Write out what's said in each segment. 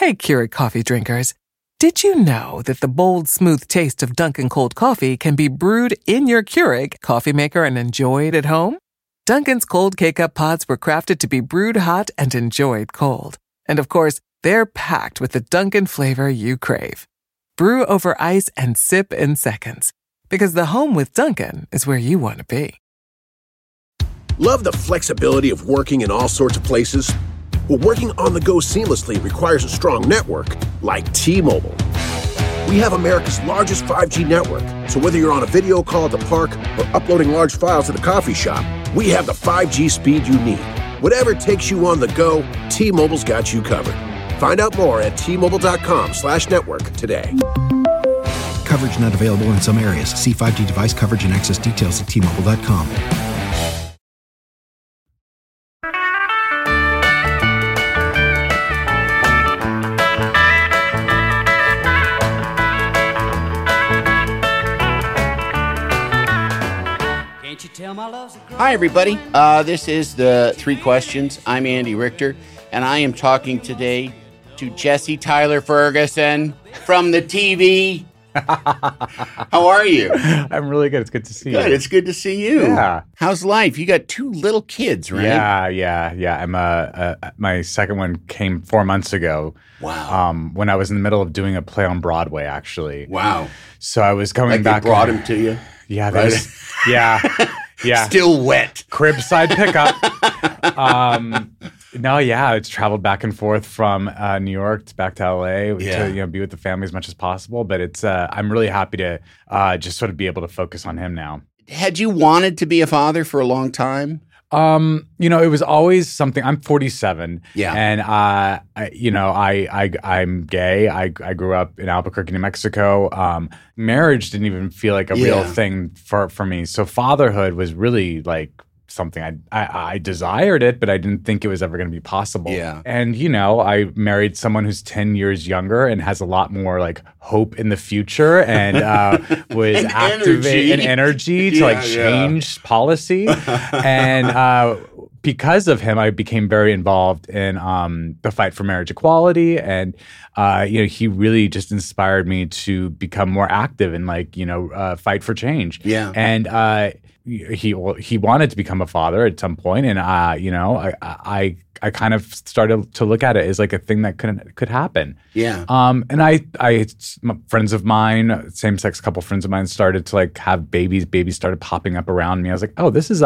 Hey, Keurig coffee drinkers. Did you know that the bold, smooth taste of Dunkin' cold coffee can be brewed in your Keurig coffee maker and enjoyed at home? Dunkin's cold K-Cup pods were crafted to be brewed hot and enjoyed cold. And of course, they're packed with the Dunkin' flavor you crave. Brew over ice and sip in seconds. Because the home with Dunkin' is where you want to be. Love the flexibility of working in all sorts of places? Well, working on the go seamlessly requires a strong network like T-Mobile. We have America's largest 5G network, so whether you're on a video call at the park or uploading large files at a coffee shop, we have the 5G speed you need. Whatever takes you on the go, T-Mobile's got you covered. Find out more at T-Mobile.com/network today. Coverage not available in some areas. See 5G device coverage and access details at T-Mobile.com. Hi, everybody. This is the Three Questions. I'm Andy Richter, and I am talking today to Jesse Tyler Ferguson from the TV. How are you? I'm really good. It's good to see you. Good. It's good to see you. Yeah. How's life? You got two little kids, right? Yeah. I'm my second one came 4 months ago. Wow. When I was in the middle of doing a play on Broadway, actually. Wow. So I was coming back. They brought him to you? Yeah. Right? Yeah. Still wet. Cribside pickup. It's traveled back and forth from New York back to LA to be with the family as much as possible. But it's I'm really happy to just sort of be able to focus on him now. Had you wanted to be a father for a long time? It was always something. I'm 47. Yeah. And I'm gay. I grew up in Albuquerque, New Mexico. Marriage didn't even feel like a real thing for me. So fatherhood was really like something I desired it, but I didn't think it was ever going to be possible. Yeah. And I married someone who's 10 years younger and has a lot more like hope in the future and was activating energy to change policy. And because of him, I became very involved in the fight for marriage equality, and he really just inspired me to become more active and fight for change. Yeah. And he wanted to become a father at some point, and I kind of started to look at it as like a thing that could happen. Yeah. And I friends of mine, same-sex couple friends of mine, started to like have babies. Babies started popping up around me. I was like, oh, this is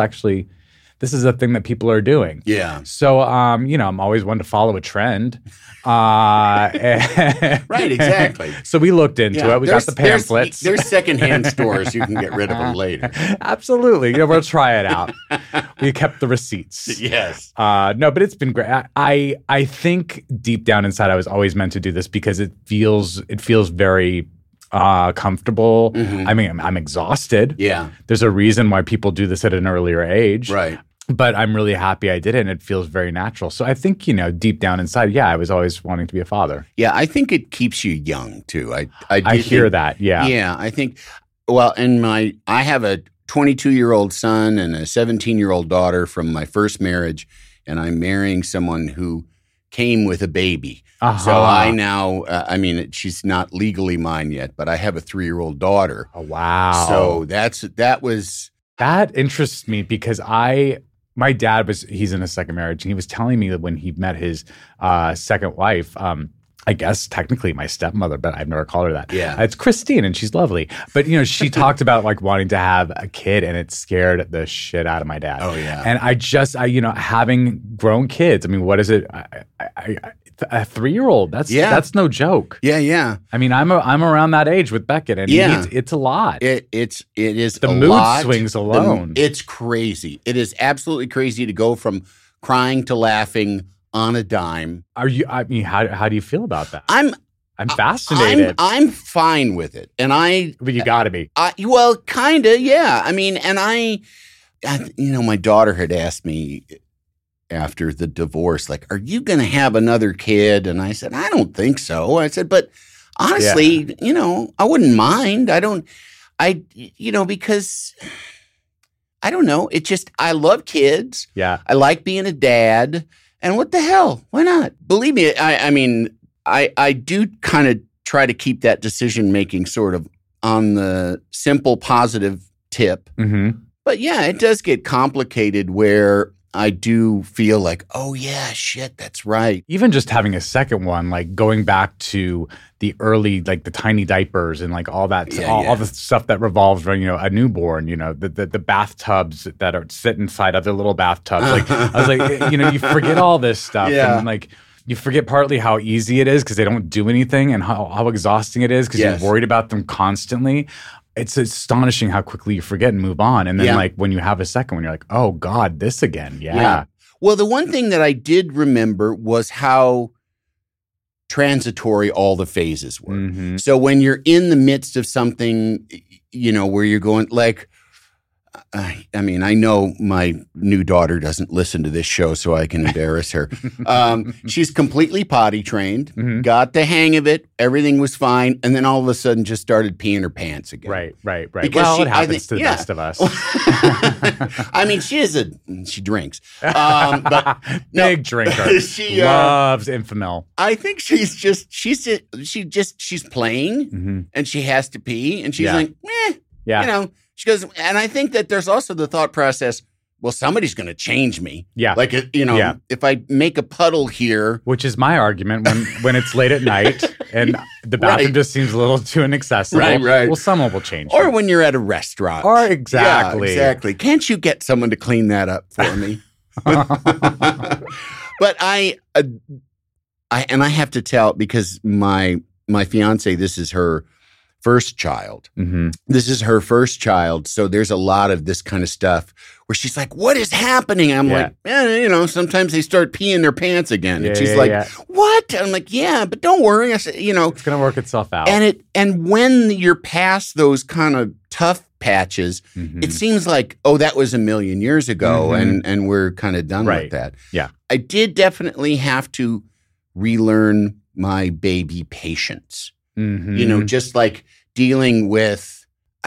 a thing that people are doing. Yeah. So, I'm always one to follow a trend. Right, exactly. So we looked into it. We got the pamphlets. There's secondhand stores. You can get rid of them later. Absolutely. We'll try it out. We kept the receipts. Yes. No, but it's been great. I think deep down inside, I was always meant to do this because it feels very comfortable. Mm-hmm. I mean, I'm exhausted. Yeah. There's a reason why people do this at an earlier age. Right. But I'm really happy I did it, and it feels very natural. So I think, deep down inside, I was always wanting to be a father. Yeah, I think it keeps you young, too. I hear that, yeah. Yeah, I think, I have a 22-year-old son and a 17-year-old daughter from my first marriage, and I'm marrying someone who came with a baby. Uh-huh. So I now, she's not legally mine yet, but I have a 3-year-old daughter. Oh, wow. So that interests me because my dad he's in a second marriage, and he was telling me that when he met his second wife, I guess technically my stepmother, but I've never called her that. Yeah. It's Christine, and she's lovely. But, she talked about like wanting to have a kid, and it scared the shit out of my dad. Oh, yeah. And having grown kids, what is it? A 3-year-old, that's no joke. Yeah. I'm around that age with Beckett, and it's a lot. It is the a mood lot. swings alone. It's crazy. It is absolutely crazy to go from crying to laughing on a dime. How do you feel about that? I'm fascinated. I'm fine with it, and But you got to be. Well, kind of, yeah. My daughter had asked me after the divorce, like, are you going to have another kid? And I said, I don't think so. I said, but honestly, I wouldn't mind. Because I don't know. It just, I love kids. Yeah. I like being a dad. And what the hell? Why not? Believe me, I do kind of try to keep that decision making sort of on the simple positive tip. Mm-hmm. But yeah, it does get complicated where I do feel like, oh yeah, shit, that's right. Even just having a second one, like going back to the early, like the tiny diapers and like all that, all the stuff that revolves around, a newborn, the bathtubs that sit inside other little bathtubs. Like I was like, you forget all this stuff. Yeah. And like you forget partly how easy it is because they don't do anything and how exhausting it is because you're worried about them constantly. It's astonishing how quickly you forget and move on. And then like when you have a second one, you're like, oh God, this again. Yeah. Well, the one thing that I did remember was how transitory all the phases were. Mm-hmm. So when you're in the midst of something, where you're going like, I mean, I know my new daughter doesn't listen to this show, so I can embarrass her. She's completely potty trained, got the hang of it. Everything was fine. And then all of a sudden just started peeing her pants again. Right. Because it happens to the best of us. I mean, she drinks. But Big drinker. She loves Enfamil. I think she's playing and she has to pee and she's like, she goes, and I think that there's also the thought process, well, somebody's going to change me. Yeah. Like, if I make a puddle here. Which is my argument when it's late at night and the bathroom just seems a little too inaccessible. Right. Well, someone will change Or you. when you're at a restaurant. Or exactly. Yeah, exactly. Can't you get someone to clean that up for me? But I have to tell, because my fiance, this is her first child. Mm-hmm. This is her first child. So there's a lot of this kind of stuff where she's like, what is happening? I'm like, sometimes they start peeing their pants again. And she's like, what? I'm like, yeah, but don't worry. I said, it's going to work itself out. And when you're past those kind of tough patches, it seems like, oh, that was a million years ago and we're kind of done with that. Yeah. I did definitely have to relearn my baby patience. Mm-hmm. Just like dealing with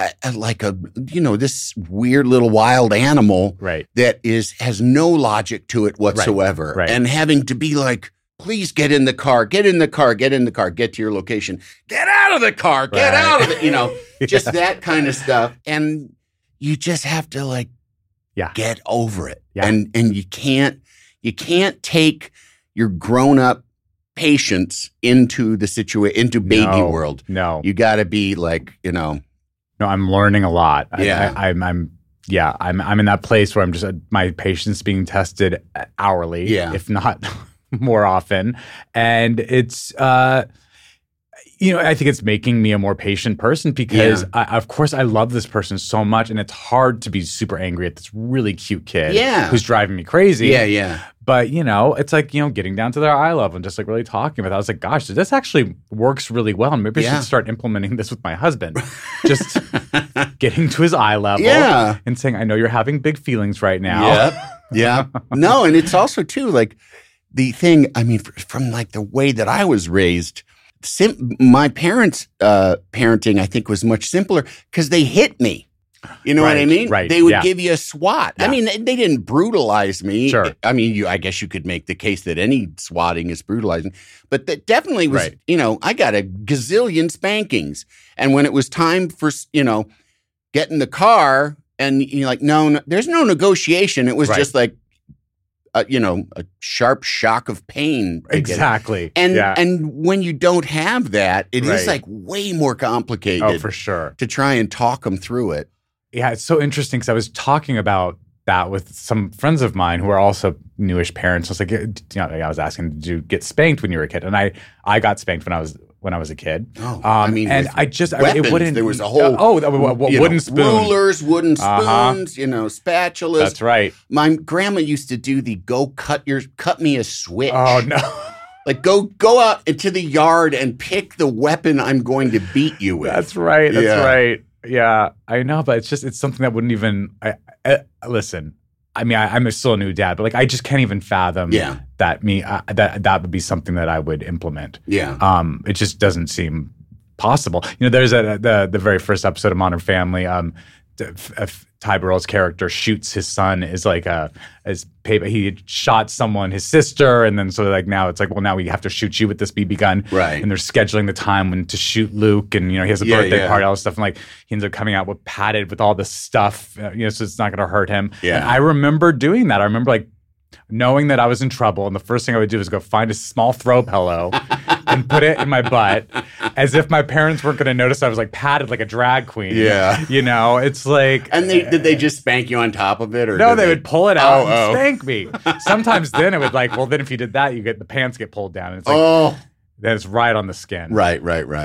this weird little wild animal that has no logic to it whatsoever. Right. And having to be like, please get in the car, get to your location, get out of the car, get out of it, just that kind of stuff. And you just have to get over it. Yeah. And you can't take your grown up patience into the situation, into baby world. No, you got to be like, No, I'm learning a lot. Yeah, I'm in that place where I'm just my patience being tested hourly, if not more often, and it's I think it's making me a more patient person because, of course, I love this person so much, and it's hard to be super angry at this really cute kid who's driving me crazy. Yeah. But, it's like, getting down to their eye level and just like really talking about it. I was like, gosh, this actually works really well. And maybe I should start implementing this with my husband. Just getting to his eye level and saying, I know you're having big feelings right now. Yeah. No, and it's also, too, like the thing, I mean, from like the way that I was raised, my parents' parenting, I think, was much simpler because they hit me. You know what I mean? Right. They would give you a swat. Yeah. I mean, they didn't brutalize me. Sure. I mean, I guess you could make the case that any swatting is brutalizing. But that definitely was, I got a gazillion spankings. And when it was time for, get in the car and you're like, no, there's no negotiation. It was just like, a sharp shock of pain. Exactly. And when you don't have that, it is like way more complicated. Oh, for sure. To try and talk them through it. Yeah, it's so interesting because I was talking about that with some friends of mine who are also newish parents. I was like, I was asking, did you get spanked when you were a kid? And I got spanked when I was a kid. Oh, I mean, and I just weapons, it wouldn't. There was a whole wooden spoon, rulers, wooden spoons, spatulas. That's right. My grandma used to do the cut me a switch. Oh no. Like go out into the yard and pick the weapon I'm going to beat you with. That's right. That's right. Yeah, I know, but it's something that wouldn't even. Listen, I mean, I'm still a new dad, but I just can't even fathom that that would be something that I would implement. Yeah. It just doesn't seem possible. There's the very first episode of Modern Family. Ty Burrell's character shoots his son as like as payback. He had shot someone, his sister, and then so like now it's like, well, now we have to shoot you with this BB gun. Right. And they're scheduling the time when to shoot Luke, and he has a birthday party, all this stuff, and like he ends up coming out with padded with all this stuff, so it's not going to hurt him. Yeah. And I remember doing that. I remember like knowing that I was in trouble, and the first thing I would do was go find a small throw pillow and put it in my butt, as if my parents weren't going to notice I was like padded like a drag queen. Yeah. It's like. And did they just spank you on top of it? Or no, they would pull it out and spank me. Sometimes then it would like, well, then if you did that, the pants get pulled down. And it's like, then it's right on the skin. Right.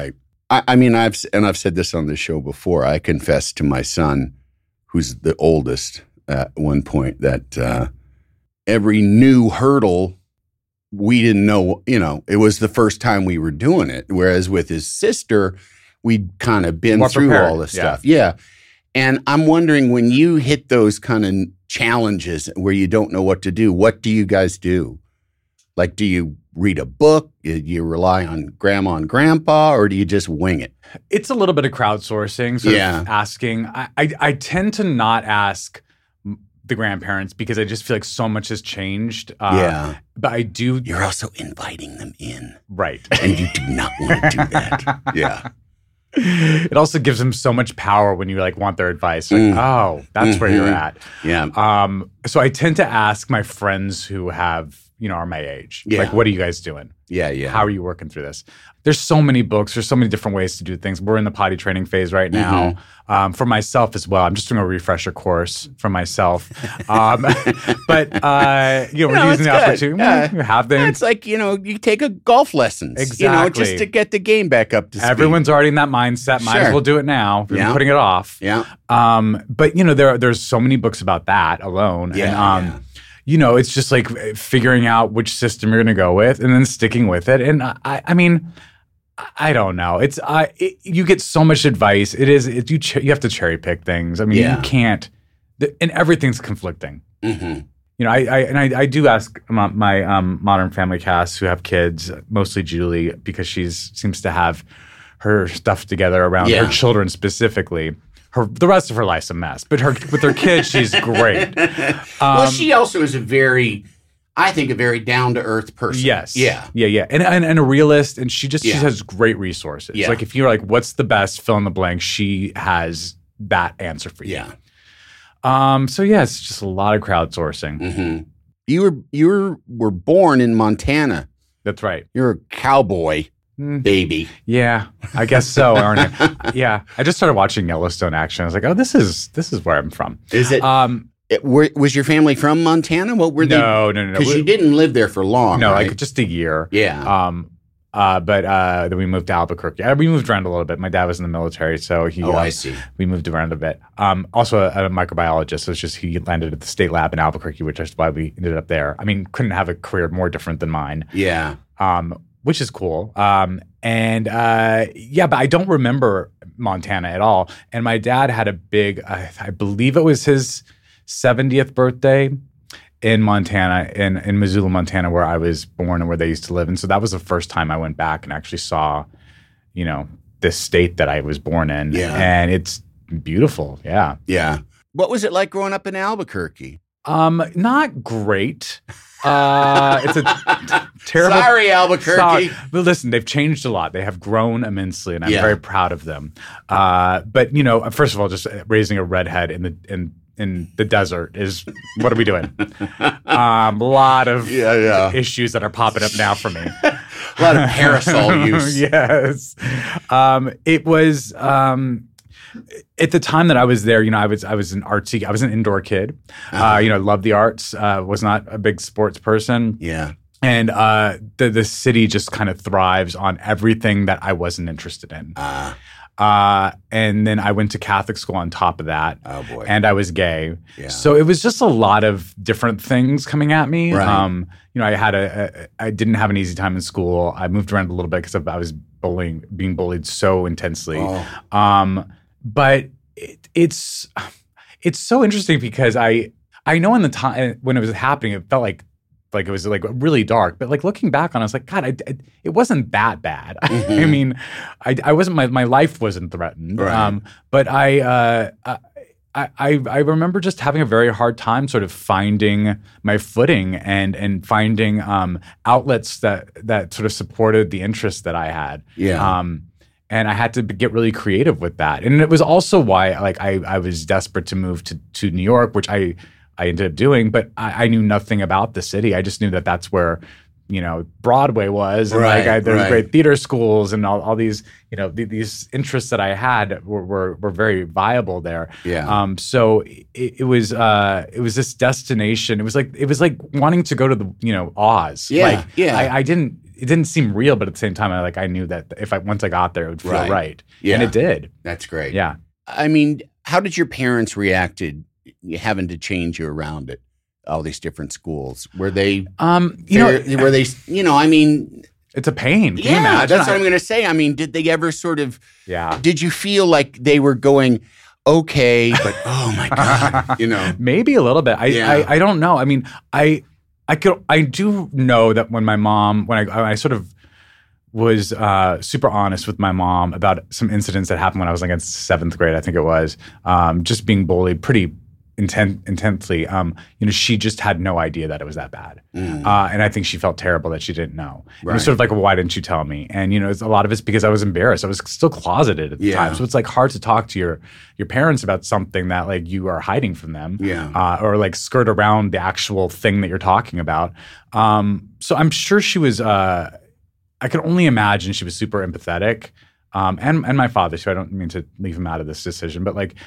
I mean, I've said this on the show before. I confessed to my son, who's the oldest, at one point that every new hurdle, we didn't know, it was the first time we were doing it. Whereas with his sister, we'd kind of been through all this stuff. Yeah. And I'm wondering, when you hit those kind of challenges where you don't know what to do, what do you guys do? Like, do you read a book? Do you rely on grandma and grandpa, or do you just wing it? It's a little bit of crowdsourcing, sort of asking. I tend to not ask the grandparents because I just feel like so much has changed. But I do. You're also inviting them in. Right. And you do not want to do that. Yeah. It also gives them so much power when you like want their advice. Like, that's where you're at. Yeah. So I tend to ask my friends who have, are my age. Yeah. Like, what are you guys doing? Yeah. How are you working through this? There's so many books. There's so many different ways to do things. We're in the potty training phase right now. For myself as well. I'm just doing a refresher course for myself. But we're using the opportunity. You have them. It's like, you take a golf lessons. Exactly. Just to get the game back up to speed. Everyone's already in that mindset. Might as well do it now. We've been putting it off. Yeah. But there's so many books about that alone. Yeah. And, it's just like figuring out which system you're going to go with and then sticking with it. And I mean, I don't know. You get so much advice. You have to cherry pick things. I mean, you can't, and everything's conflicting. Mm-hmm. I do ask my Modern Family cast who have kids, mostly Julie, because she seems to have her stuff together around her children specifically. The rest of her life's a mess, but with her kids, she's great. Well, she also is a very down to earth person. Yes. Yeah. And a realist, and she has great resources. Yeah. Like if you're like, what's the best fill in the blank, she has that answer for you. Yeah. It's just a lot of crowdsourcing. Mm-hmm. You were born in Montana. That's right. You're a cowboy. Baby. Yeah, I guess so, aren't I? Yeah. I just started watching Yellowstone action. I was like, oh, this is where I'm from. Is it? Was your family from Montana? What were they? No. Because you didn't live there for long. No, right? like just a year. Yeah. But then we moved to Albuquerque. We moved around a little bit. My dad was in the military, so I see. We moved around a bit. Also a microbiologist, so it's just he landed at the state lab in Albuquerque, which is why we ended up there. I mean, couldn't have a career more different than mine. Yeah. Which is cool. But I don't remember Montana at all. And my dad had a big, I believe it was his 70th birthday in Montana, in Missoula, Montana, where I was born and where they used to live. And so that was the first time I went back and actually saw, this state that I was born in. Yeah. And it's beautiful. Yeah. Yeah. What was it like growing up in Albuquerque? Not great. It's a terrible. Sorry, Albuquerque. But listen, they've changed a lot. They have grown immensely, and I'm very proud of them. But first of all, just raising a redhead in the desert is what are we doing? A lot of issues that are popping up now for me. A lot of parasol use. Yes. It was. At the time that I was there, I was an artsy. I was an indoor kid. Loved the arts. Was not a big sports person. Yeah. And the city just kind of thrives on everything that I wasn't interested in. And then I went to Catholic school on top of that. Oh boy. And I was gay. Yeah. So it was just a lot of different things coming at me. Right. I didn't have an easy time in school. I moved around a little bit because I was being bullied so intensely. Oh. But it's so interesting because I know in the time when it was happening, it felt like it was like really dark. But like looking back on it, I was like, God, it wasn't that bad. Mm-hmm. I mean, I wasn't my life wasn't threatened. Right. But I I remember just having a very hard time sort of finding my footing and finding outlets that sort of supported the interests that I had. Yeah. And I had to get really creative with that. And it was also why like I was desperate to move to New York, which I ended up doing, but I knew nothing about the city. I just knew that that's where, Broadway was, and there was great theater schools and all these, these interests that I had were very viable there. Yeah. So it was this destination. It was like wanting to go to the, Oz. Yeah. It didn't seem real, but at the same time, I knew that once I got there, it would feel right. Yeah. And it did. That's great. Yeah. I mean, how did your parents react to having to change you around at all these different schools? Were they, I mean, it's a pain. Can you imagine? That's what I'm going to say. I mean, did they ever sort of, yeah. Did you feel like they were going, okay, but oh my God, Maybe a little bit. I don't know. I mean, I do know that when I sort of was super honest with my mom about some incidents that happened when I was like in 7th grade, I think it was, just being bullied pretty intensely. She just had no idea that it was that bad. And I think she felt terrible that she didn't know. Right. It was sort of like, well, why didn't you tell me? And, a lot of it's because I was embarrassed. I was still closeted at the time. So it's like hard to talk to your parents about something that like you are hiding from them. Yeah. Or like skirt around the actual thing that you're talking about. So I'm sure she was, I can only imagine she was super empathetic. And my father, so I don't mean to leave him out of this decision, but like,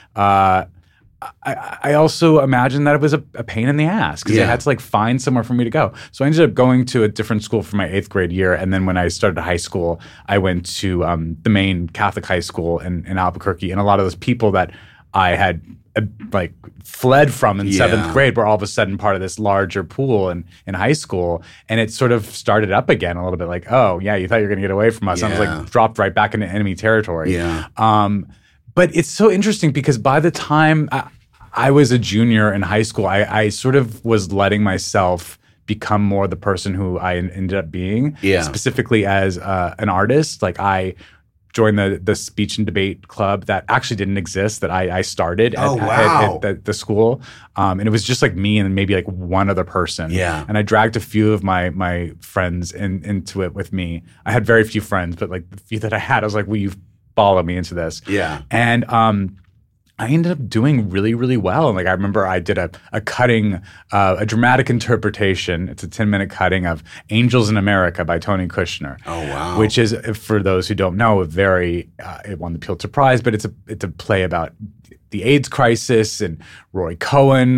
I also imagine that it was a pain in the ass because I had to like find somewhere for me to go. So I ended up going to a different school for my 8th grade year. And then when I started high school, I went to the main Catholic high school in Albuquerque. And a lot of those people that I had like fled from in 7th grade were all of a sudden part of this larger pool in high school. And it sort of started up again a little bit like, oh, yeah, you thought you were going to get away from us. Yeah. I was like dropped right back into enemy territory. Yeah. But it's so interesting because by the time I was a junior in high school, I sort of was letting myself become more the person who I ended up being, specifically as an artist. Like I joined the speech and debate club that actually didn't exist that I started at the school. And it was just like me and maybe like one other person. Yeah. And I dragged a few of my friends into it with me. I had very few friends, but like the few that I had, I was like, will you follow me into this? Yeah. And I ended up doing really, really well. And like I remember I did a cutting, a dramatic interpretation. It's a 10-minute cutting of Angels in America by Tony Kushner. Oh, wow. Which is, for those who don't know, it won the Pulitzer Prize, but it's a play about the AIDS crisis and Roy Cohen.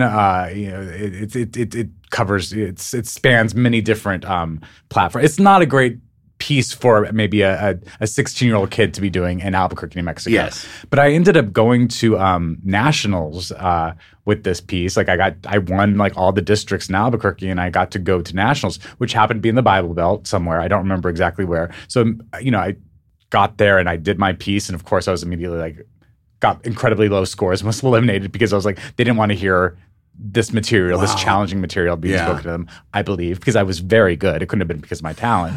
It covers, it spans many different platforms. It's not a great piece for maybe a 16-year-old kid to be doing in Albuquerque, New Mexico. Yes. But I ended up going to nationals with this piece. Like I won like all the districts in Albuquerque, and I got to go to nationals, which happened to be in the Bible Belt somewhere. I don't remember exactly where. So, I got there and I did my piece, and of course I was immediately like got incredibly low scores, was eliminated because I was like, they didn't want to hear this material, this challenging material being spoken to them, I believe, because I was very good. It couldn't have been because of my talent.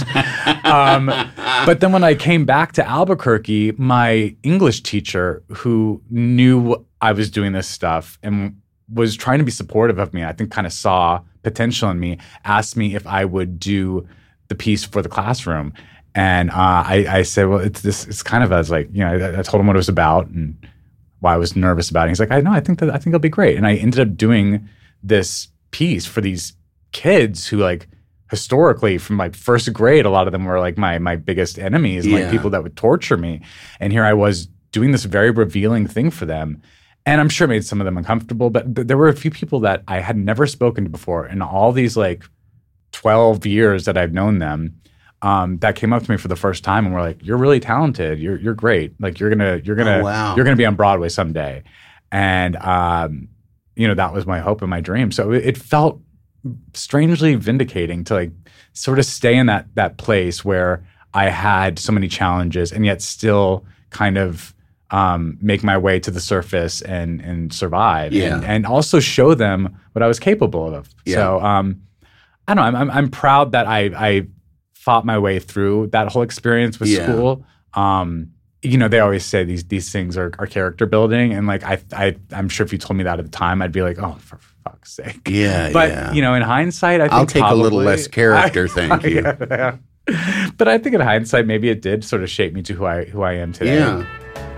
But then when I came back to Albuquerque, my English teacher, who knew I was doing this stuff and was trying to be supportive of me, I think kind of saw potential in me, asked me if I would do the piece for the classroom. And I said, well, it's kind of as like, I told him what it was about and why I was nervous about it. He's like, I think it'll be great. And I ended up doing this piece for these kids who like historically from like 1st grade, a lot of them were like my biggest enemies and like people that would torture me. And here I was doing this very revealing thing for them. And I'm sure it made some of them uncomfortable, but there were a few people that I had never spoken to before in all these like 12 years that I've known them. That came up to me for the first time and were like, "You're really talented. You're great. Like you're gonna be on Broadway someday." And that was my hope and my dream. So it felt strangely vindicating to like sort of stay in that place where I had so many challenges and yet still kind of make my way to the surface and survive and also show them what I was capable of. Yeah. So I don't know. I'm proud that I fought my way through that whole experience with school. they always say these things are character building, and like I'm sure if you told me that at the time, I'd be like, oh, for fuck's sake. Yeah, but yeah. In hindsight, I think I'll take a little less character, thank you. Yeah. But I think in hindsight, maybe it did sort of shape me to who I am today. Yeah.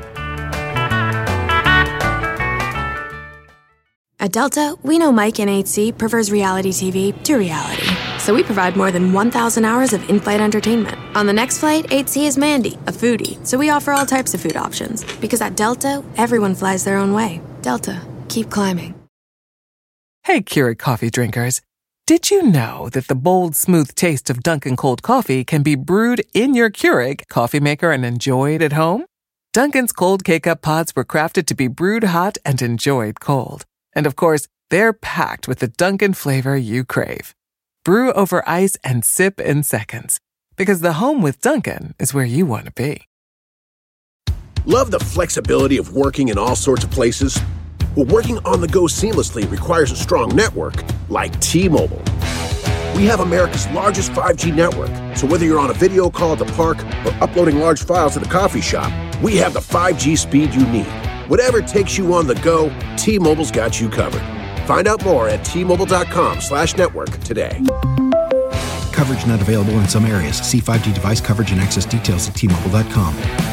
At Delta, we know Mike in 8C prefers reality TV to reality. So we provide more than 1,000 hours of in-flight entertainment. On the next flight, 8C is Mandy, a foodie. So we offer all types of food options. Because at Delta, everyone flies their own way. Delta, keep climbing. Hey, Keurig coffee drinkers. Did you know that the bold, smooth taste of Dunkin' Cold Coffee can be brewed in your Keurig coffee maker and enjoyed at home? Dunkin's Cold K-Cup pods were crafted to be brewed hot and enjoyed cold. And of course, they're packed with the Dunkin' flavor you crave. Brew over ice and sip in seconds. Because the home with Dunkin' is where you want to be. Love the flexibility of working in all sorts of places? Well, working on the go seamlessly requires a strong network like T-Mobile. We have America's largest 5G network, so whether you're on a video call at the park or uploading large files at a coffee shop, we have the 5G speed you need. Whatever takes you on the go, T-Mobile's got you covered. Find out more at T-Mobile.com/network today. Coverage not available in some areas. See 5G device coverage and access details at T-Mobile.com.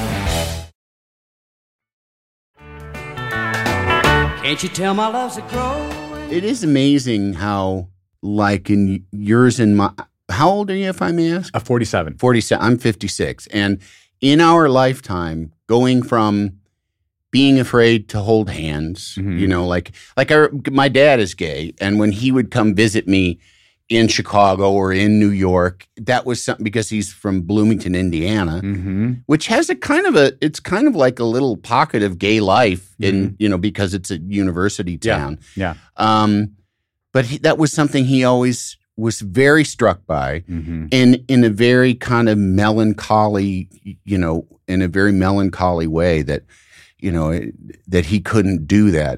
Can't you tell my love's a growing? It is amazing how, like in yours and my, how old are you, if I may ask? 47. 47. I'm 56. And in our lifetime, going from being afraid to hold hands, my dad is gay. And when he would come visit me in Chicago or in New York, that was something because he's from Bloomington, Indiana, which has it's kind of like a little pocket of gay life in, because it's a university town. Yeah. But that was something he always was very struck by in a very kind of melancholy, in a very melancholy way that, that he couldn't do that.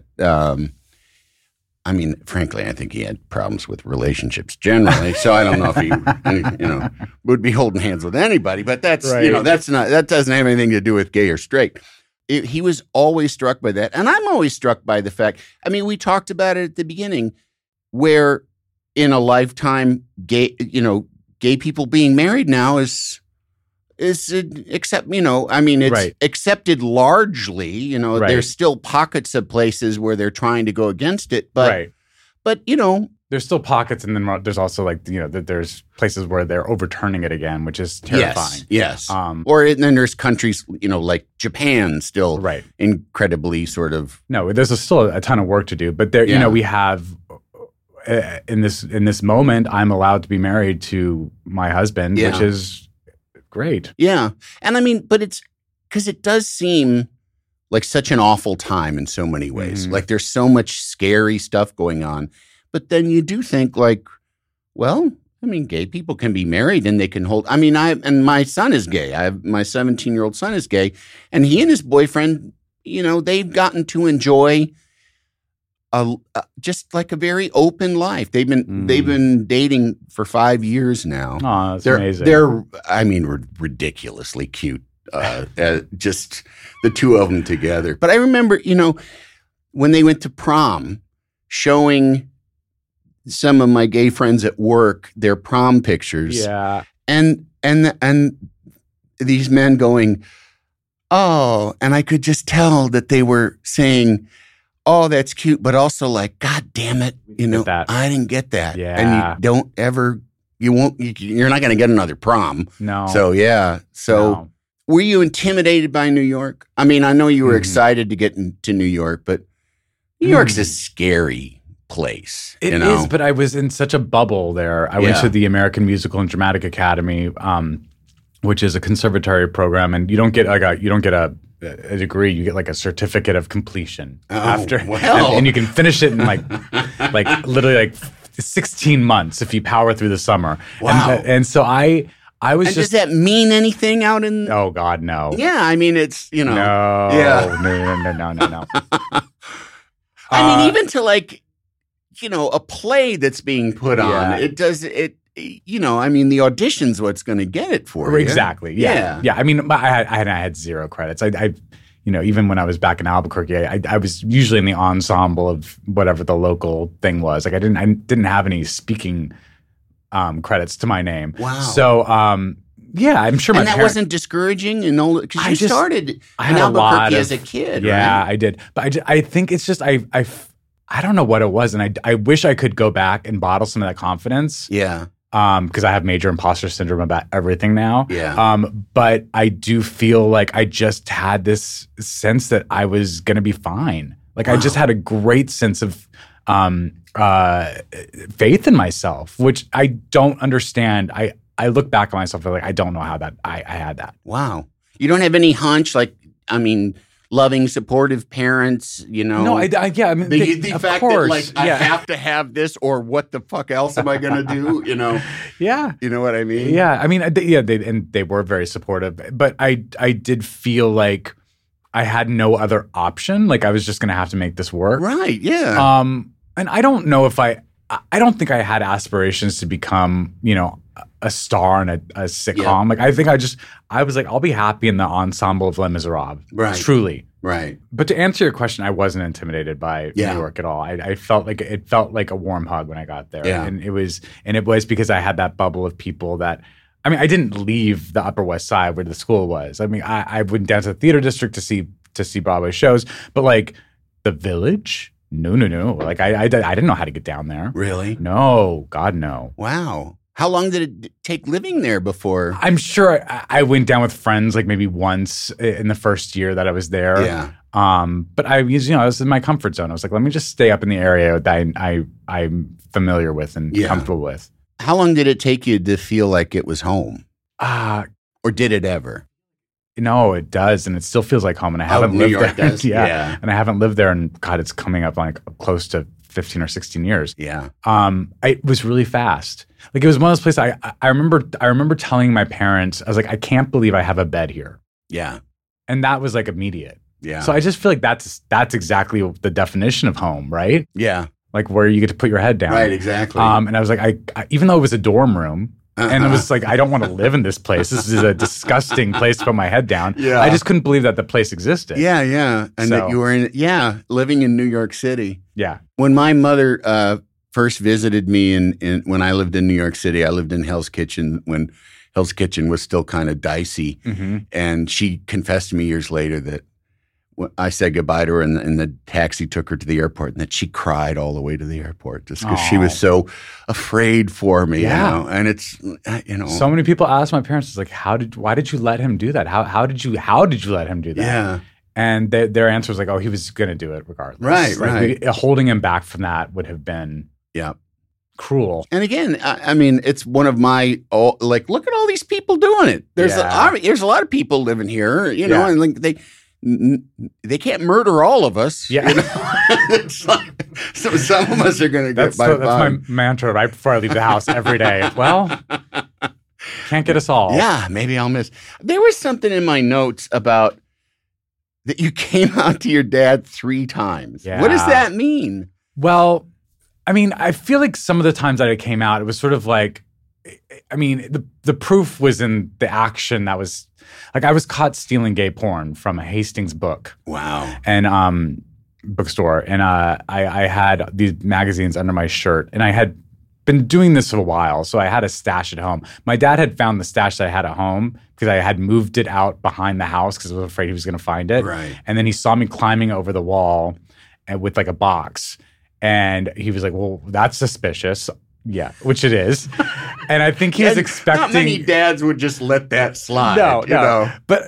I mean, frankly, I think he had problems with relationships generally. So I don't know if he, would be holding hands with anybody. But that's, right. That doesn't have anything to do with gay or straight. He was always struck by that. And I'm always struck by the fact, we talked about it at the beginning, where in a lifetime, gay people being married now is except, it's right. accepted largely, Right. There's still pockets of places where they're trying to go against it, but, right. but, there's still pockets, and then there's also there's places where they're overturning it again, which is terrifying. Yes. Then there's countries, like Japan still right. incredibly sort of. No, there's still a ton of work to do, but there, we have in this moment, I'm allowed to be married to my husband, which is great. Yeah. And but it's because it does seem like such an awful time in so many ways. Like there's so much scary stuff going on. But then you do think gay people can be married and they can hold. And my son is gay. My 17-year-old son is gay. And he and his boyfriend, they've gotten to enjoy just like a very open life. They've been dating for 5 years now. Oh, that's amazing. They're ridiculously cute. Just the two of them together. But I remember, when they went to prom, showing some of my gay friends at work their prom pictures. Yeah. And these men going, oh, and I could just tell that they were saying, oh, that's cute, but also like, God damn it, I didn't get that. Yeah. And you're not going to get another prom. No. So, yeah. So, Were you intimidated by New York? I know you were excited to get to New York, but New York's a scary place. It is, but I was in such a bubble there. I went to the American Musical and Dramatic Academy, which is a conservatory program, and you don't get a degree, you get like a certificate of completion after, and you can finish it in like literally 16 months if you power through the summer. Wow! And so I was. And does that mean anything out in? Oh God, no. Yeah, it's No. Yeah. No. Even to a play that's being put on, it does it. I mean, the audition's what's going to get it for you. Exactly. Yeah. I mean, I had 0 credits. I even when I was back in Albuquerque, I was usually in the ensemble of whatever the local thing was. Like I didn't have any speaking credits to my name. Wow. So yeah, I'm sure. And that wasn't discouraging, because you started in Albuquerque as a kid. Yeah, right? I did. But I think it's just I don't know what it was, and I wish I could go back and bottle some of that confidence. Yeah. Because I have major imposter syndrome about everything now. Yeah. But I do feel like I just had this sense that I was going to be fine. Like I just had a great sense of faith in myself, which I don't understand. I look back at myself and like I don't know how that I had that. Wow. You don't have any hunch, loving, supportive parents, No, I mean, the fact that I have to have this, or what the fuck else am I going to do? Yeah. You know what I mean? Yeah. I mean, they were very supportive, but I did feel like I had no other option. Like I was just going to have to make this work. Right. Yeah. And I don't know if I don't think I had aspirations to become, a star in a sitcom. Yeah. Like I think I was like, I'll be happy in the ensemble of Les Miserables. Right. Truly. Right. But to answer your question, I wasn't intimidated by Yeah. New York at all. I felt like it felt like a warm hug when I got there. Yeah. And it was because I had that bubble of people that, I mean, I didn't leave the Upper West Side where the school was. I mean, I went down to the theater district to see Broadway shows, but like the Village, no. Like I didn't know how to get down there. Really? No, God, no. Wow. How long did it take living there before? I'm sure I went down with friends like maybe once in the first year that I was there. Yeah. But I was in my comfort zone. I was like, let me just stay up in the area that I'm familiar with and comfortable with. How long did it take you to feel like it was home? Or did it ever? No, it does, and it still feels like home. And I haven't New lived York there. Does? Yeah, and I haven't lived there, and God, it's coming up like close to 15 or 16 years. Yeah. It was really fast. Like it was one of those places. I remember telling my parents, I was like, I can't believe I have a bed here. Yeah. And that was like immediate. Yeah. So I just feel like that's exactly the definition of home, right? Yeah. Like where you get to put your head down. Right. Exactly. And I was like, I even though it was a dorm room. And it was like, I don't want to live in this place. This is a disgusting place to put my head down. Yeah. I just couldn't believe that the place existed. Yeah, yeah. And that you were living in New York City. Yeah. When my mother first visited me when I lived in New York City, I lived in Hell's Kitchen when Hell's Kitchen was still kind of dicey. Mm-hmm. And she confessed to me years later that I said goodbye to her and the taxi took her to the airport and that she cried all the way to the airport just because she was so afraid for me, and it's, So many people ask my parents, it's like, why did you let him do that? How did you let him do that? Yeah. And their answer was like, oh, he was going to do it regardless. Right, like, right. Holding him back from that would have been cruel. And again, I mean, it's one of my, look at all these people doing it. There's a lot of people living here, and like they can't murder all of us. Yeah. It's like, so some of us are going to get by. That's my mantra right before I leave the house every day. Well, can't get us all. Yeah, maybe I'll miss. There was something in my notes about that you came out to your dad 3 times. Yeah. What does that mean? Well, I mean, I feel like some of the times that I came out, it was sort of like, I mean, the proof was in the action that was, like I was caught stealing gay porn from a Hastings book. Wow. And bookstore. And I had these magazines under my shirt. And I had been doing this for a while, so I had a stash at home. My dad had found the stash that I had at home because I had moved it out behind the house because I was afraid he was going to find it. Right. And then he saw me climbing over the wall with like a box. And he was like, well, that's suspicious. Yeah, which it is. And I think he was expecting... Not many dads would just let that slide. No. But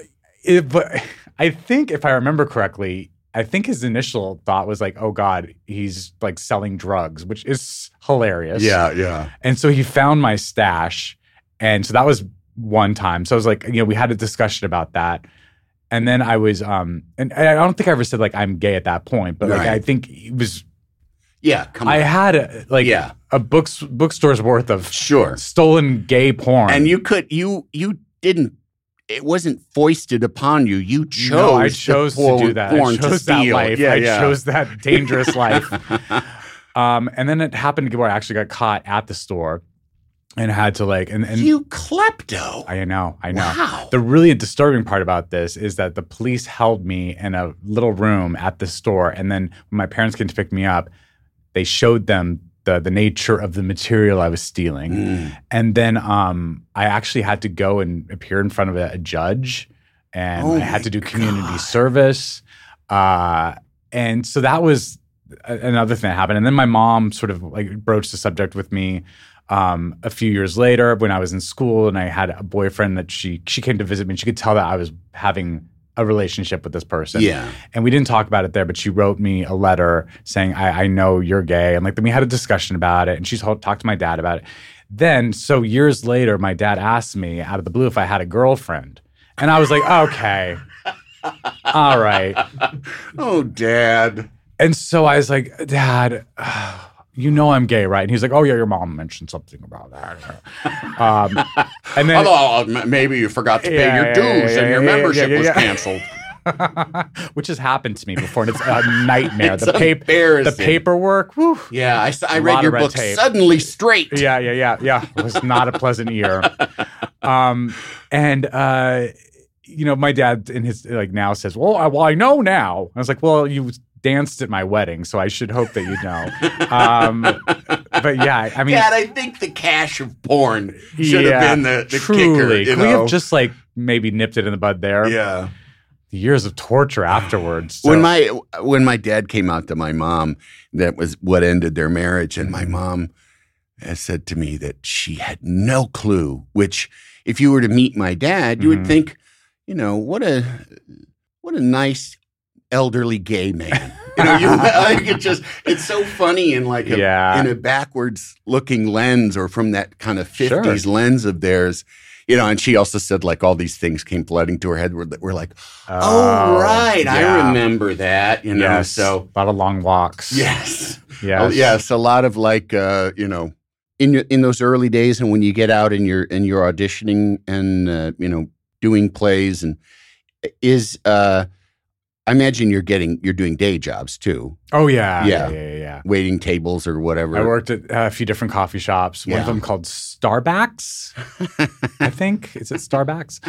I think if I remember correctly, I think his initial thought was like, oh God, he's like selling drugs, which is hilarious. Yeah. And so he found my stash. And so that was one time. So I was like, we had a discussion about that. And then I was, and I don't think I ever said like I'm gay at that point, but like I think it was... Yeah, come on. I had a bookstore's worth of stolen gay porn. And you didn't, it wasn't foisted upon you. You chose. No, I chose to do that. I chose that life. Yeah, I chose that dangerous life. And then it happened where I actually got caught at the store and had to like and you klepto. I know. Wow. The really disturbing part about this is that the police held me in a little room at the store, and then when my parents came to pick me up, they showed them the nature of the material I was stealing, and then I actually had to go and appear in front of a judge, and I had to do community service, and so that was another thing that happened. And then my mom sort of like broached the subject with me. A few years later, when I was in school and I had a boyfriend that she came to visit me, and she could tell that I was having a relationship with this person. Yeah. And we didn't talk about it there, but she wrote me a letter saying, I know you're gay. And like, then we had a discussion about it, and she talked to my dad about it. Then, so years later, my dad asked me out of the blue if I had a girlfriend. And I was like, okay, all right. Oh, Dad. And so I was like, Dad, you know I'm gay, right? And he's like, oh, yeah, your mom mentioned something about that. And then, although maybe you forgot to pay your dues and your membership was canceled. Which has happened to me before, and it's a nightmare. It's embarrassing. The paperwork, whew. Yeah, I read your book, Suddenly Straight. Yeah. It was not a pleasant year. My dad in his like now says, well, I know now. I was like, well, you danced at my wedding, so I should hope that you know. But yeah, I mean, Dad, I think the cash of porn should have been the kicker. Could we have just like maybe nipped it in the bud there? Yeah. The years of torture afterwards. So. When my dad came out to my mom, that was what ended their marriage, and my mom has said to me that she had no clue. Which, if you were to meet my dad, you would think, what a nice elderly gay man. It's so funny in like in a backwards looking lens, or from that kind of 50s lens of theirs, and she also said like all these things came flooding to her head. We're like, oh right. Yeah. I remember that, yes. So a lot of long walks. Yes. Yes. A lot of like, in those early days, and when you get out and you're auditioning and, doing plays and I imagine you're doing day jobs too. Oh yeah. Waiting tables or whatever. I worked at a few different coffee shops. One of them called Starbucks, I think. Is it Starbucks?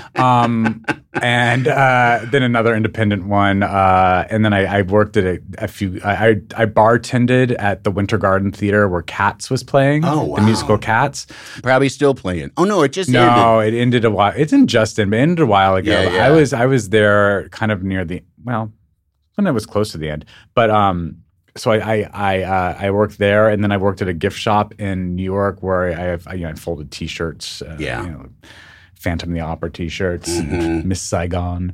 And then another independent one. And then I worked at a few. I bartended at the Winter Garden Theater where Cats was playing. Oh wow. The musical Cats. Probably still playing. Oh no, it just ended. No, it ended a while. It didn't just end, but it ended a while ago. Yeah. I was there kind of near the. Well, when it was close to the end, but so I worked there, and then I worked at a gift shop in New York where I folded T-shirts, Phantom of the Opera T-shirts, Miss Saigon,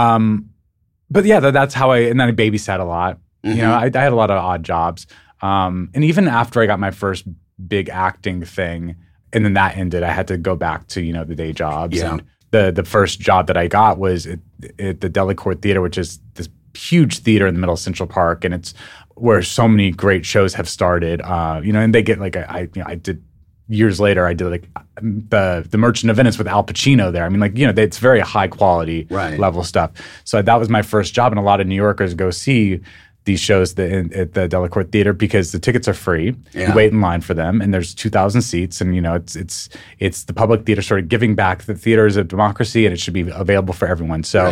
but yeah, that's how and then I babysat a lot. I had a lot of odd jobs, and even after I got my first big acting thing, and then that ended, I had to go back to the day jobs and. The first job that I got was at the Delacorte Theater, which is this huge theater in the middle of Central Park, and it's where so many great shows have started. And they get like I did years later. I did like the Merchant of Venice with Al Pacino there. I mean, it's very high quality level stuff. So that was my first job, and a lot of New Yorkers go see these shows at the Delacorte Theater because the tickets are free. You wait in line for them, and there's 2,000 seats, and it's the public theater sort of giving back. The theater is a democracy, and it should be available for everyone. So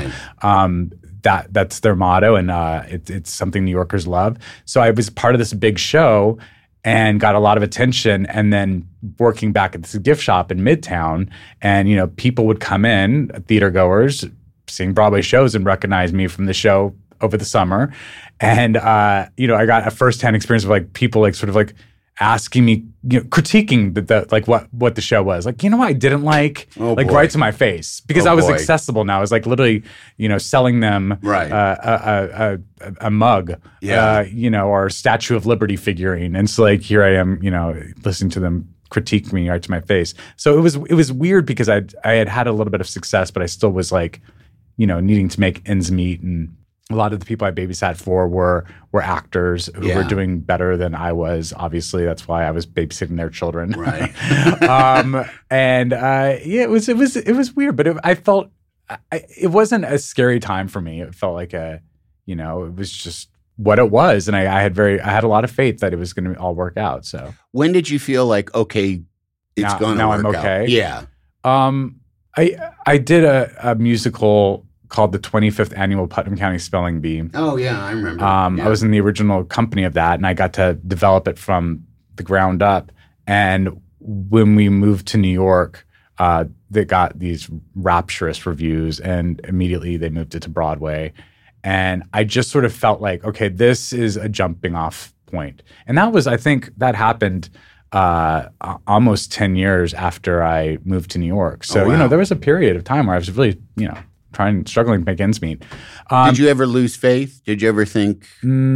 that's their motto, and it's something New Yorkers love. So I was part of this big show and got a lot of attention, and then working back at this gift shop in Midtown, and people would come in, theater goers, seeing Broadway shows, and recognize me from the show over the summer. And, I got a firsthand experience of like people like sort of like asking me, critiquing the like what the show was. Like, what I didn't like, right to my face, because I was accessible now. I was like literally, selling them a mug, or Statue of Liberty figurine. And so like, here I am, listening to them critique me right to my face. So it was weird because I had a little bit of success, but I still was like, needing to make ends meet. And a lot of the people I babysat for were actors who were doing better than I was. Obviously, that's why I was babysitting their children. Right. It was weird, but I felt it wasn't a scary time for me. It felt like it was just what it was, and I had a lot of faith that it was going to all work out. So when did you feel like, okay, it's going to now work I'm okay. out. Yeah. I did a musical called the 25th Annual Putnam County Spelling Bee. Oh, yeah, I remember. I was in the original company of that, and I got to develop it from the ground up. And when we moved to New York, they got these rapturous reviews, and immediately they moved it to Broadway. And I just sort of felt like, okay, this is a jumping off point. And that was, I think that happened almost 10 years after I moved to New York. So, there was a period of time where I was really, struggling to make ends meet. Did you ever lose faith? Did you ever think?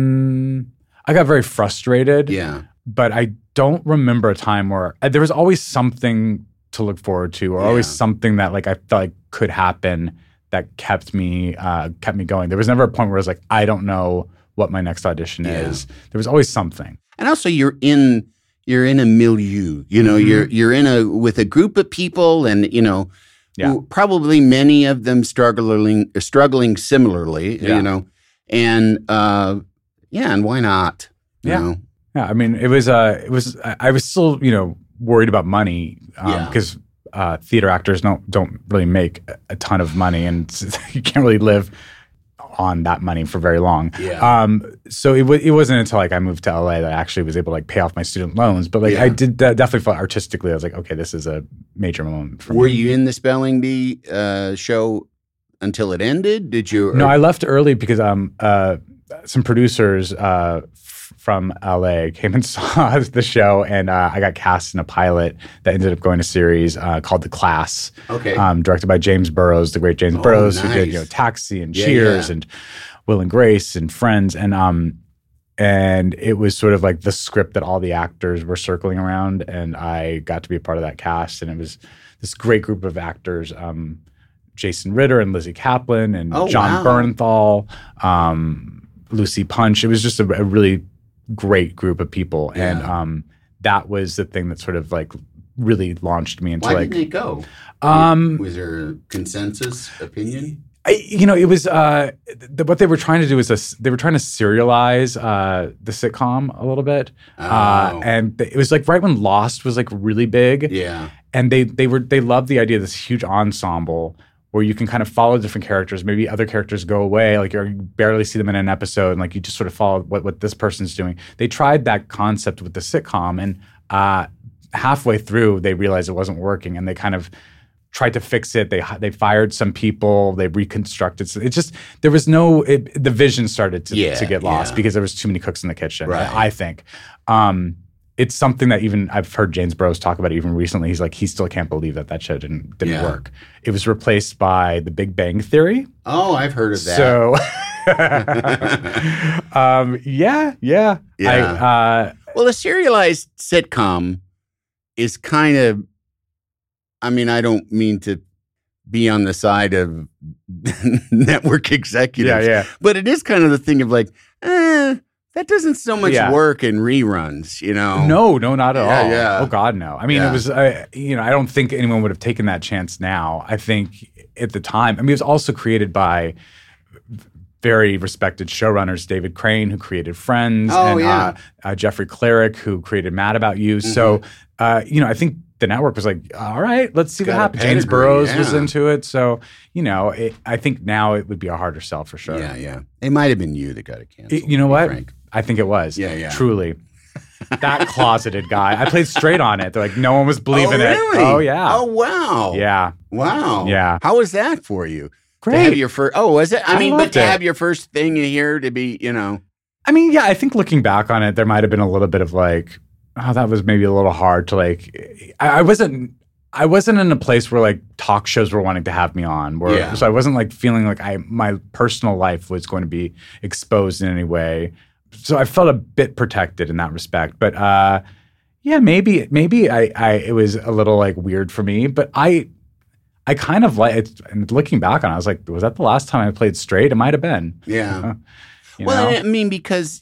I got very frustrated. Yeah. But I don't remember a time where there was always something to look forward to, or always something that like I felt like could happen that kept me going. There was never a point where I was like, I don't know what my next audition is. There was always something. And also, you're in a milieu. You're with a group of people, and who probably many of them struggling similarly. And and why not? Yeah. I mean, it was. I was still, worried about money because theater actors don't really make a ton of money, and you can't really live on that money for very long. Yeah. So it wasn't until like I moved to LA that I actually was able to like pay off my student loans. But like I did definitely felt artistically, I was like, okay, this is a major moment for me. Were you in the Spelling Bee show until it ended? Did you? No, I left early because some producers from LA came and saw the show, and I got cast in a pilot that ended up going to series called The Class. Okay. Directed by James Burrows, the great James Burrows, who did Taxi and Cheers and Will and Grace and Friends, and it was sort of like the script that all the actors were circling around, and I got to be a part of that cast, and it was this great group of actors. Jason Ritter and Lizzie Kaplan and John Bernthal, Lucy Punch. It was just a really great group of people, and that was the thing that sort of like really launched me into Why didn't it go? Was there a consensus opinion? It was what they were trying to do is they were trying to serialize the sitcom a little bit, and it was like right when Lost was like really big, and they loved the idea of this huge ensemble where you can kind of follow different characters. Maybe other characters go away, like you barely see them in an episode, and like you just sort of follow what this person's doing. They tried that concept with the sitcom, and halfway through, they realized it wasn't working, and they kind of tried to fix it. They fired some people. They reconstructed. So it just there was the vision started to get lost because there was too many cooks in the kitchen. Right. I think. It's something that even I've heard James Burrows talk about it even recently. He's like, he still can't believe that show didn't work. It was replaced by The Big Bang Theory. Oh, I've heard of that. So, yeah. Well, a serialized sitcom is kind of, I mean, I don't mean to be on the side of network executives, but it is kind of the thing of like, that doesn't so much work in reruns, No, not at all. Yeah. Oh God, no. I mean, it was, I don't think anyone would have taken that chance now. I think at the time, it was also created by very respected showrunners, David Crane, who created Friends, Jeffrey Klarick, who created Mad About You. Mm-hmm. So, I think the network was like, all right, let's see what happens. James Burrows was into it. So, I think now it would be a harder sell for sure. Yeah. It might have been you that got it canceled. You know what? Frank. I think it was. Yeah. Truly. That closeted guy. I played straight on it. They're like, no one was believing it. Oh, yeah. Oh, wow. Yeah. Wow. Yeah. How was that for you? Great. To have your first, was it? But to have your first thing here to be, I mean, I think looking back on it, there might have been a little bit of like, oh, that was maybe a little hard to like, I wasn't in a place where like talk shows were wanting to have me on. So I wasn't like feeling like my personal life was going to be exposed in any way. So I felt a bit protected in that respect. But maybe it was a little like weird for me. But I kind of like it. And looking back on it, I was like, was that the last time I played straight? It might have been. Yeah. I mean, because,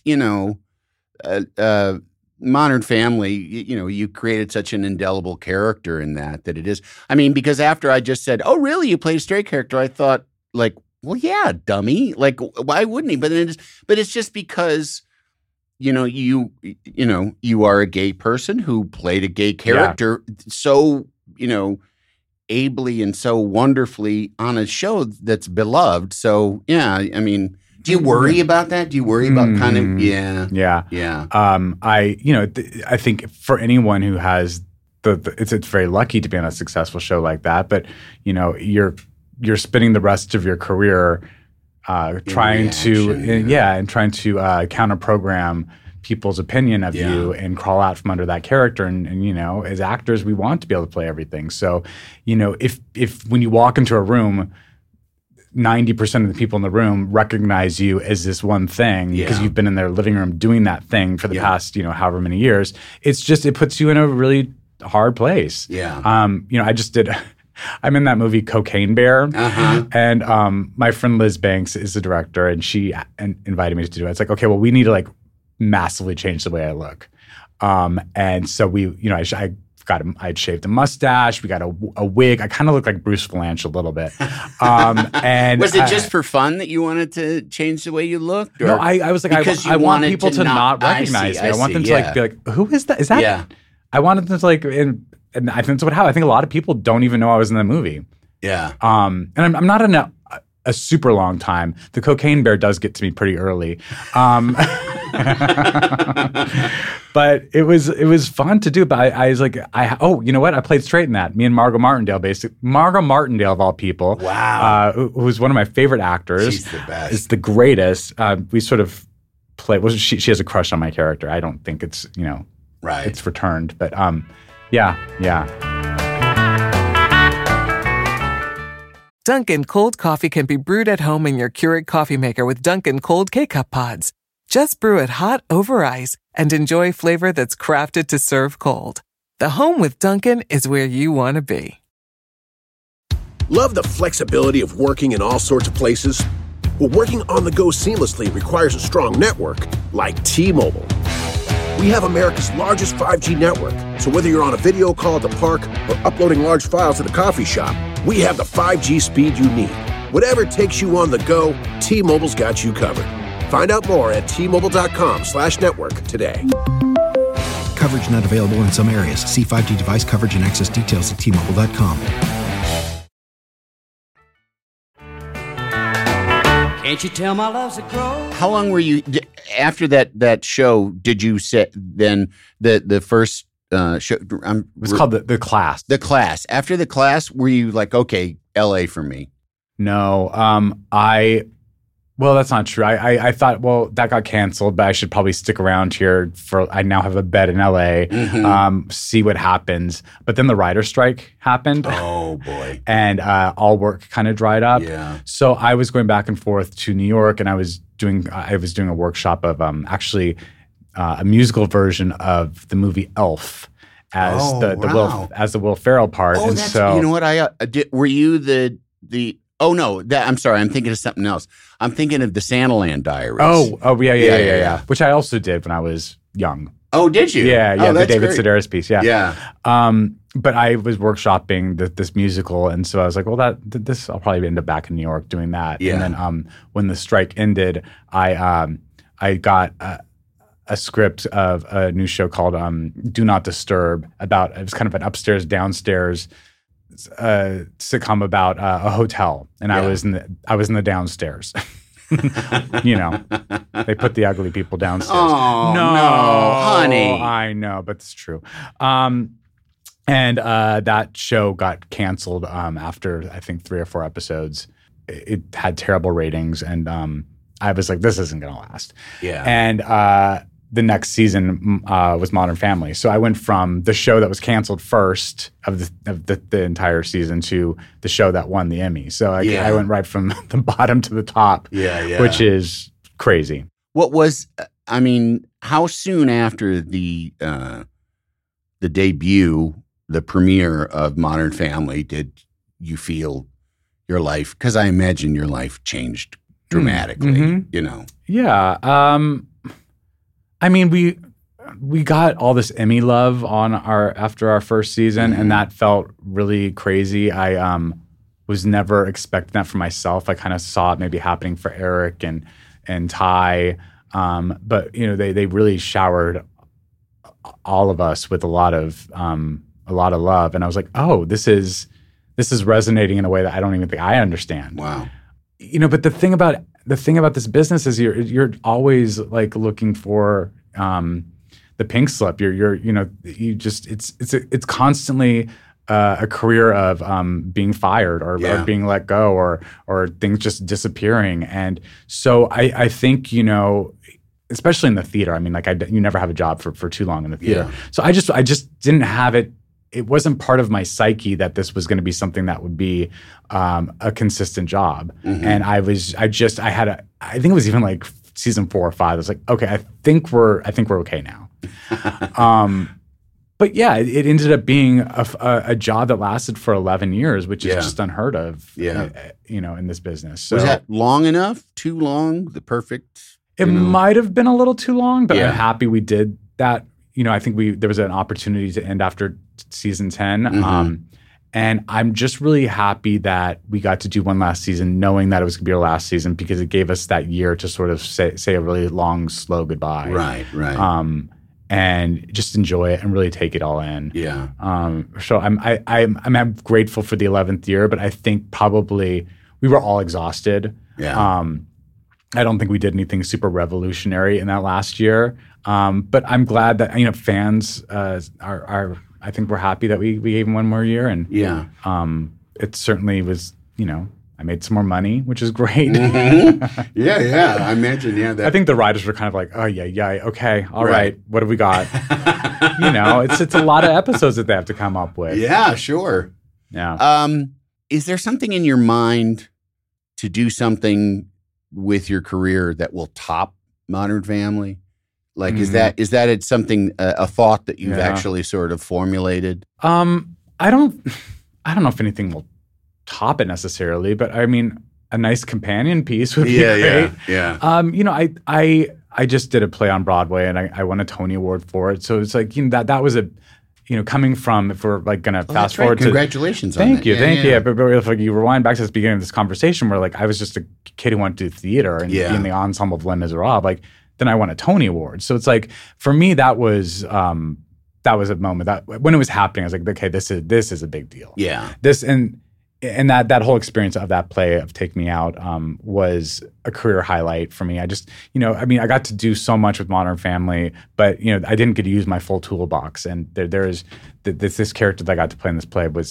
Modern Family, you created such an indelible character in that it is. I mean, because after I just said, oh, really, you play a straight character, I thought, like, well, yeah, dummy. Like, why wouldn't he? But it's just because you are a gay person who played a gay character so, ably and so wonderfully on a show that's beloved. So, yeah, I mean, do you worry about that? Do you worry about kind of, Yeah. I think for anyone who has it's very lucky to be on a successful show like that, but, you're spending the rest of your career trying to counter-program people's opinion of you and crawl out from under that character. And as actors, we want to be able to play everything. So, if when you walk into a room, 90% of the people in the room recognize you as this one thing because you've been in their living room doing that thing for the past, however many years, it puts you in a really hard place. Yeah. I just did I'm in that movie Cocaine Bear, and my friend Liz Banks is the director, and she invited me to do it. It's like, okay, well, we need to massively change the way I look, and so we, I'd shaved a mustache, we got a wig. I kind of look like Bruce Vilanch a little bit. And was it just for fun that you wanted to change the way you looked? Or no, I was like, I want people to not recognize me. I want them to be like, who is that? Is that? Yeah. I wanted them to and I think that's what happened. I think a lot of people don't even know I was in the movie. Yeah. And I'm not in a super long time. The Cocaine Bear does get to me pretty early. But it was fun to do. But I was like, you know what? I played straight in that. Me and Margot Martindale, Margot Martindale of all people. Wow. Who's one of my favorite actors. She's the best. Is the greatest. We sort of play. Well, she has a crush on my character. I don't think it's right. It's returned, but yeah. Dunkin' cold coffee can be brewed at home in your Keurig coffee maker with Dunkin' cold K-Cup pods. Just brew it hot over ice and enjoy flavor that's crafted to serve cold. The home with Dunkin' is where you want to be. Love the flexibility of working in all sorts of places? Well, working on the go seamlessly requires a strong network like T-Mobile. We have America's largest 5G network, so whether you're on a video call at the park or uploading large files at the coffee shop, we have the 5G speed you need. Whatever takes you on the go, T-Mobile's got you covered. Find out more at T-Mobile.com/network today. Coverage not available in some areas. See 5G device coverage and access details at T-Mobile.com. Can't you tell my love's a crow? How long were you after that show? Did you set then the first show? It was called the Class. The Class. After the Class, were you like, okay, L.A. for me? No, well, that's not true. I thought, well, that got canceled, but I should probably stick around here I now have a bed in LA, see what happens. But then the writer's strike happened. Oh, boy. And all work kind of dried up. Yeah. So I was going back and forth to New York, and I was doing a workshop of actually a musical version of the movie Elf as the Will Ferrell part. Oh, and that's, so, you know what? Were you the Oh, no, I'm sorry. I'm thinking of something else. I'm thinking of the Santaland Diaries. Oh, yeah. Which I also did when I was young. Oh, did you? Yeah, the David Sedaris piece, yeah. Yeah. But I was workshopping this musical, and so I was like, well, this I'll probably end up back in New York doing that. Yeah. And then when the strike ended, I got a script of a new show called Do Not Disturb it was kind of an upstairs, downstairs sitcom about a hotel, and I was in the downstairs. They put the ugly people downstairs. Oh, no, honey. I know, but it's true. And that show got canceled after I think 3 or 4 episodes. It had terrible ratings, and I was like, this isn't going to last. Yeah. And the next season was Modern Family. So I went from the show that was canceled first of the entire season to the show that won the Emmy. So I went right from the bottom to the top, which is crazy. How soon after the debut, the premiere of Modern Family, did you feel your life? Because I imagine your life changed dramatically, Yeah. We got all this Emmy love after our first season, and that felt really crazy. I was never expecting that for myself. I kind of saw it maybe happening for Eric and Ty, But they really showered all of us with a lot of love, and I was like, oh, this is resonating in a way that I don't even think I understand. Wow. But the thing about this business is you're always like looking for the pink slip. It's constantly a career of being fired or being let go or things just disappearing. And so I think, especially in the theater, I mean, like you never have a job for too long in the theater. Yeah. So I just didn't have it. It wasn't part of my psyche that this was going to be something that would be a consistent job. Mm-hmm. And I think it was even like season 4 or 5. I was like, okay, I think we're okay now. But yeah, it ended up being a job that lasted for 11 years, which is just unheard of, in this business. So, was that long enough? Too long? The perfect? It might have been a little too long, but I'm happy we did that. I think there was an opportunity to end after season 10. Mm-hmm. And I'm just really happy that we got to do one last season, knowing that it was going to be our last season, because it gave us that year to sort of say a really long, slow goodbye. Right. And just enjoy it and really take it all in. Yeah. So I'm grateful for the 11th year, but I think probably we were all exhausted. Yeah. I don't think we did anything super revolutionary in that last year. But I'm glad that fans are. I think we're happy that we gave him one more year, and it certainly was. I made some more money, which is great. Mm-hmm. Yeah, I imagine. Yeah, I think the writers were kind of like, oh yeah, okay, all right, what have we got? It's a lot of episodes that they have to come up with. Yeah, sure. Yeah. Is there something in your mind to do something with your career that will top Modern Family? Like, is that something, a thought that you've actually sort of formulated? I don't know if anything will top it necessarily, but I mean, a nice companion piece would be great. Yeah. I just did a play on Broadway and I won a Tony Award for it. So it's like, that was a, coming from, if we're like going to fast forward to. Congratulations on that. Thank you. But if you rewind back to the beginning of this conversation where like I was just a kid who wanted to do theater and be in the ensemble of Les Miserables, like then I won a Tony Award. So it's like, for me, that was a moment that when it was happening, I was like, okay, this is a big deal. Yeah. And that whole experience of that play of Take Me Out was a career highlight for me. I just, I got to do so much with Modern Family, but, I didn't get to use my full toolbox. And there is this character that I got to play in this play was,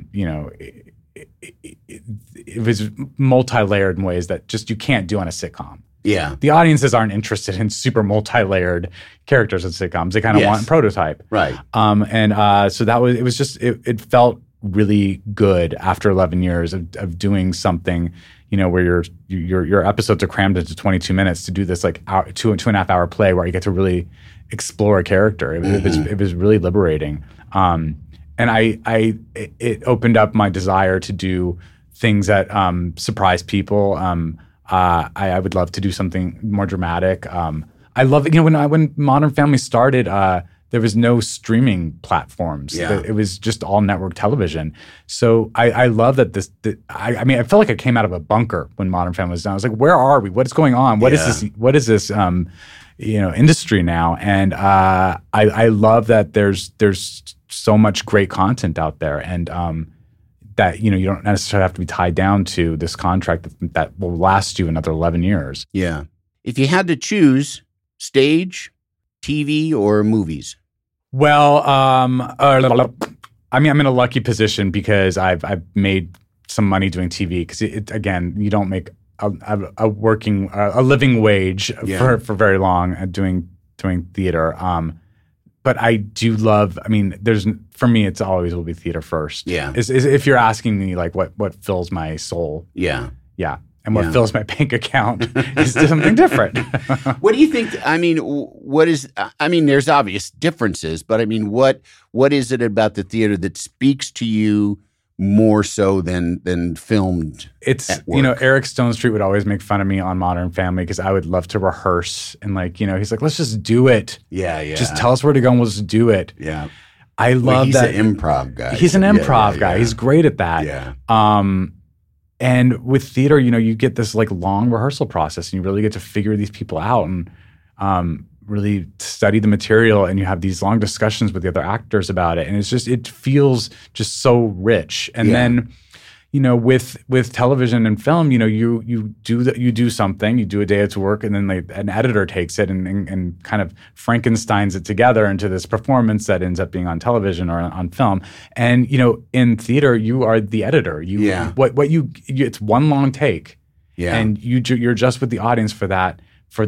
it was multi-layered in ways that just you can't do on a sitcom. Yeah. The audiences aren't interested in super multi-layered characters in sitcoms. They kind of want a prototype. Right. So it felt really good after 11 years of doing something, where your episodes are crammed into 22 minutes to do this like 2.5 hour play where you get to really explore a character. It was really liberating. And it opened up my desire to do things that surprise people. I would love to do something more dramatic. I love it. When Modern Family started, there was no streaming platforms. Yeah. It was just all network television. So I love that I felt like I came out of a bunker when Modern Family was done. I was like, where are we? What is going on? What is this? What is this? Industry now? And I love that there's so much great content out there, and that you don't necessarily have to be tied down to this contract that will last you another 11 years. Yeah. If you had to choose stage, TV, or movies? Well, I'm in a lucky position because I've made some money doing TV, because again, you don't make a living wage for very long doing theater. But I do love. For me, it's always will be theater first. Yeah. If you're asking me like what fills my soul. Yeah. Yeah. And what fills my bank account is something different. What do you think? There's obvious differences, but what is it about the theater that speaks to you more so than filmed? It's, Eric Stone Street would always make fun of me on Modern Family because I would love to rehearse and he's like, let's just do it. Yeah, yeah. Just tell us where to go and we'll just do it. Yeah. I love that. He's an improv guy. He's an improv guy. Yeah. He's great at that. Yeah. And with theater, you get this long rehearsal process and you really get to figure these people out. And really study the material, and you have these long discussions with the other actors about it. And it feels just so rich. And then, with television and film, you do something, you do a day of work, and then an editor takes it and kind of Frankensteins it together into this performance that ends up being on television or on film. And, in theater, you are the editor. It's one long take. Yeah. And you're just with the audience for that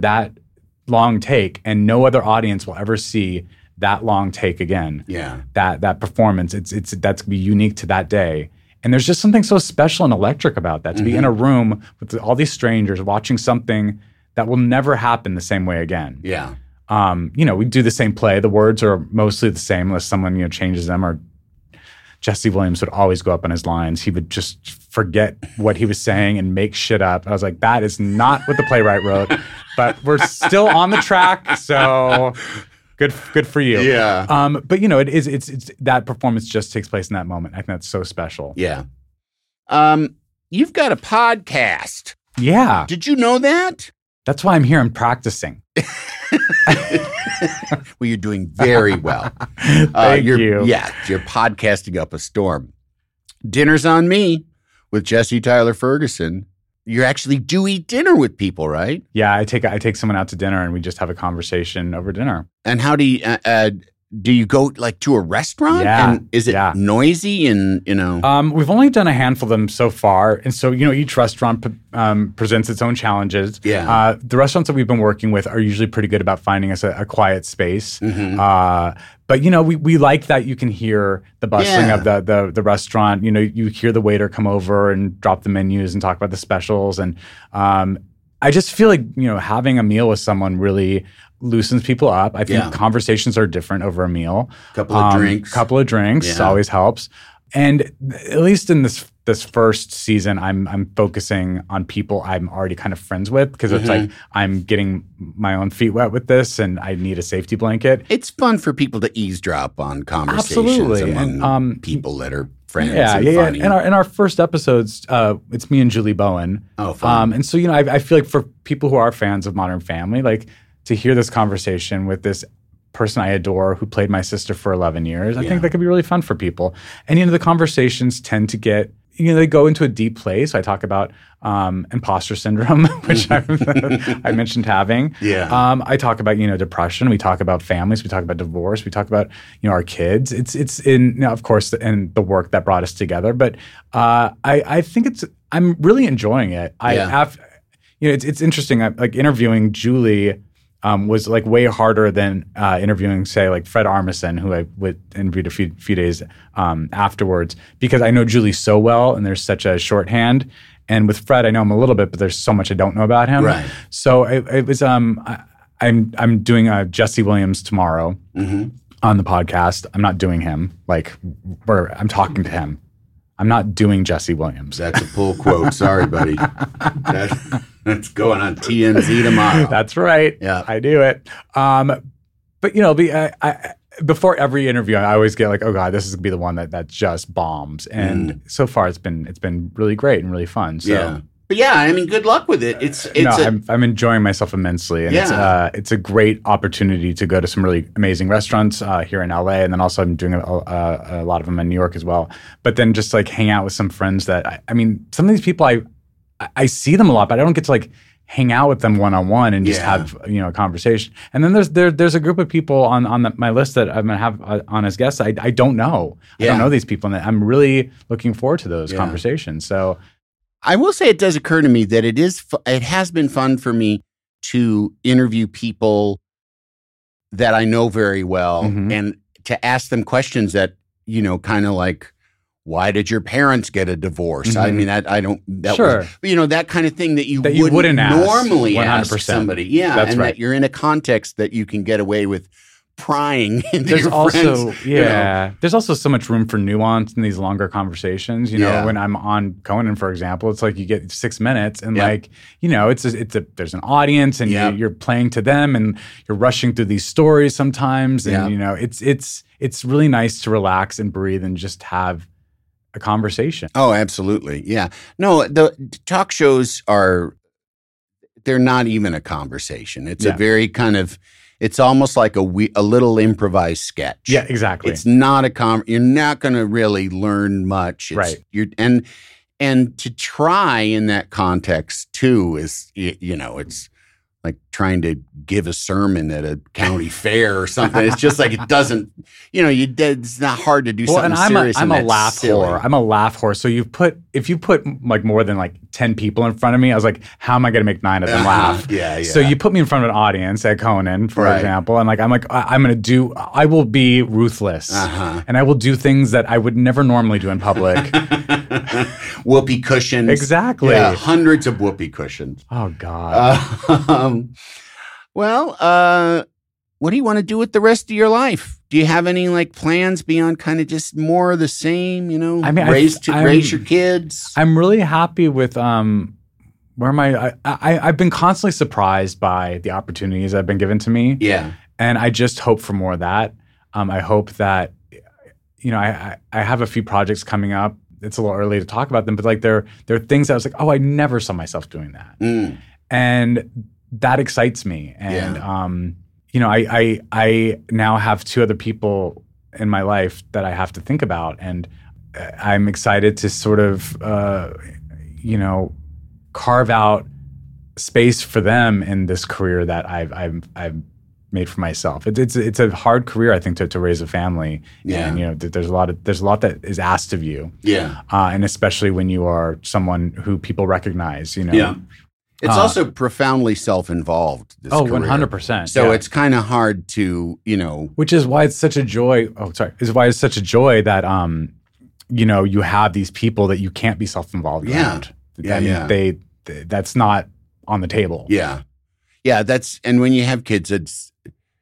long take, and no other audience will ever see that long take again. Yeah. That performance, that's gonna be unique to that day. And there's just something so special and electric about that, to be in a room with all these strangers watching something that will never happen the same way again. Yeah. We do the same play. The words are mostly the same unless someone, changes them. Or Jesse Williams would always go up on his lines. He would just forget what he was saying and make shit up. I was like, that is not what the playwright wrote, but we're still on the track. So good for you. Yeah. But it's that performance just takes place in that moment. I think that's so special. Yeah. You've got a podcast. Yeah. Did you know that? That's why I'm here. I'm practicing. Well, you're doing very well. Thank you. Yeah, you're podcasting up a storm. Dinner's on Me with Jesse Tyler Ferguson. You actually do eat dinner with people, right? Yeah, I take someone out to dinner and we just have a conversation over dinner. And how do you go to a restaurant? Yeah. And is it noisy and, We've only done a handful of them so far. And so, each restaurant presents its own challenges. Yeah. The restaurants that we've been working with are usually pretty good about finding us a quiet space. Mm-hmm. But, we like that you can hear the bustling of the restaurant. You hear the waiter come over and drop the menus and talk about the specials. And I just feel like, having a meal with someone really loosens people up. I think conversations are different over a meal. Couple of drinks always helps. And at least in this first season, I'm focusing on people I'm already kind of friends with, because it's like I'm getting my own feet wet with this, and I need a safety blanket. It's fun for people to easdrop on conversations Absolutely. among people that are friends. Funny. In our first episodes, it's me and Julie Bowen. Oh, fun. And so I feel like for people who are fans of Modern Family, to hear this conversation with this person I adore who played my sister for 11 years, I think that could be really fun for people. And, the conversations tend to get, they go into a deep place. I talk about imposter syndrome, which I mentioned having. Yeah. I talk about, depression. We talk about families. We talk about divorce. We talk about, our kids. It's in, of course, and the work that brought us together. But I think I'm really enjoying it. It's interesting. Interviewing Julie was way harder than interviewing, say, Fred Armisen, who I interviewed a few days afterwards, because I know Julie so well and there's such a shorthand. And with Fred, I know him a little bit, but there's so much I don't know about him. Right. So it was I'm doing Jesse Williams tomorrow on the podcast. I'm not doing him. I'm talking to him. I'm not doing Jesse Williams. That's a pull quote. Sorry, buddy. That's going on TMZ tomorrow. That's right. Yeah, I do it. But before every interview, I always get oh God, this is gonna be the one that just bombs. And so far, it's been really great and really fun. So. Yeah. But good luck with it. I'm enjoying myself immensely, and it's a great opportunity to go to some really amazing restaurants here in LA, and then also I'm doing a lot of them in New York as well. But then just hang out with some friends that some of these people I see them a lot, but I don't get to hang out with them one-on-one and just have a conversation. And then there's a group of people on my list that I'm going to have on as guests I don't know. I don't know these people, and I'm really looking forward to those conversations. So. I will say it does occur to me that it has been fun for me to interview people that I know very well and to ask them questions that, kind of why did your parents get a divorce? I mean, that kind of thing that you wouldn't normally ask somebody. Yeah. That's and right. that you're in a context that you can get away with prying into there's your also friends, there's also so much room for nuance in these longer conversations. When I'm on Conan, for example, it's you get 6 minutes and there's an audience and you're playing to them and you're rushing through these stories sometimes, and it's really nice to relax and breathe and just have a conversation. Oh, absolutely. Yeah. No, the talk shows they're not even a conversation. It's a very kind of, it's almost like a little improvised sketch. Yeah, exactly. It's not you're not going to really learn much. Right. And to try in that context too is, it's like trying to give a sermon at a county fair or something. It's just like, it doesn't, it's not hard to do something serious. I'm a laugh whore. I'm a laugh whore. So if you put like more than like 10 people in front of me, I was like, how am I going to make 9 of them laugh? Yeah. So you put me in front of an audience at Conan, for example, and I will be ruthless, and I will do things that I would never normally do in public. Whoopee cushions. Exactly. Yeah, hundreds of whoopee cushions. Oh, God. What do you want to do with the rest of your life? Do you have any like plans beyond kind of just more of the same, I mean, raise your kids? I'm really happy with where I've been constantly surprised by the opportunities that have been given to me. Yeah. And I just hope for more of that. I hope that, I have a few projects coming up. It's a little early to talk about them, but like there are things that I was like, oh, I never saw myself doing that. And that excites me. And, I now have 2 other people in my life that I have to think about. And I'm excited to sort of, carve out space for them in this career that I've made for myself. It's a hard career, I think, to raise a family. Yeah. And there's a lot that is asked of you. Yeah. And especially when you are someone who people recognize. Yeah. It's also profoundly self-involved. This career. 100%. So it's kind of hard to, Which is why it's such a joy. Oh, sorry. Is why it's such a joy that you have these people that you can't be self-involved around. That's not on the table. Yeah. Yeah, and when you have kids, it's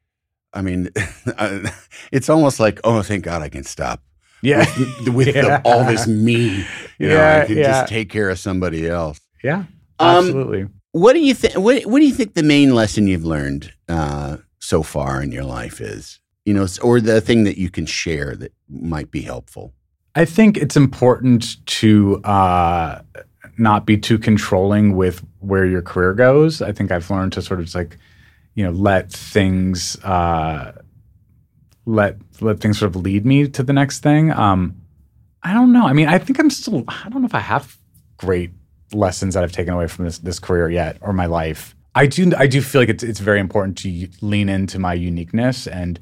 almost like, oh, thank God I can stop. Yeah. With all this me, I can just take care of somebody else. Yeah, absolutely. What do you think? What do you think the main lesson you've learned so far in your life is? Or the thing that you can share that might be helpful? I think it's important to not be too controlling with where your career goes. I think I've learned to sort of just like, let things sort of lead me to the next thing. I don't know. I mean, I think I don't know if I have great lessons that I've taken away from this career yet, or my life. I do feel like it's very important to lean into my uniqueness. And,